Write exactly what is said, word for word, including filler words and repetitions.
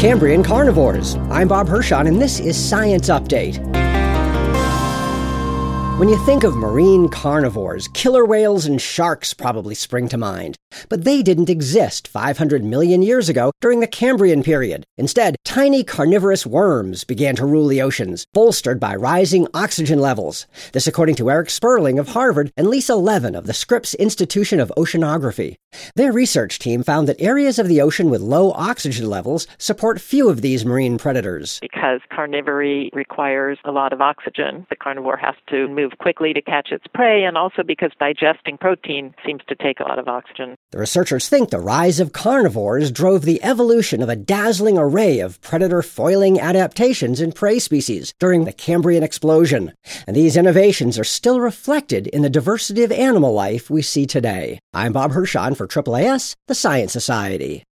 Cambrian carnivores. I'm Bob Hirschon, and this is Science Update. When you think of marine carnivores, killer whales and sharks probably spring to mind. But they didn't exist five hundred million years ago during the Cambrian period. Instead, tiny carnivorous worms began to rule the oceans, bolstered by rising oxygen levels. This according to Eric Sperling of Harvard and Lisa Levin of the Scripps Institution of Oceanography. Their research team found that areas of the ocean with low oxygen levels support few of these marine predators. Because carnivory requires a lot of oxygen, the carnivore has to move quickly to catch its prey, and also because digesting protein seems to take a lot of oxygen. The researchers think the rise of carnivores drove the evolution of a dazzling array of predator-foiling adaptations in prey species during the Cambrian explosion. And these innovations are still reflected in the diversity of animal life we see today. I'm Bob Hirschon for A A A S, the Science Society.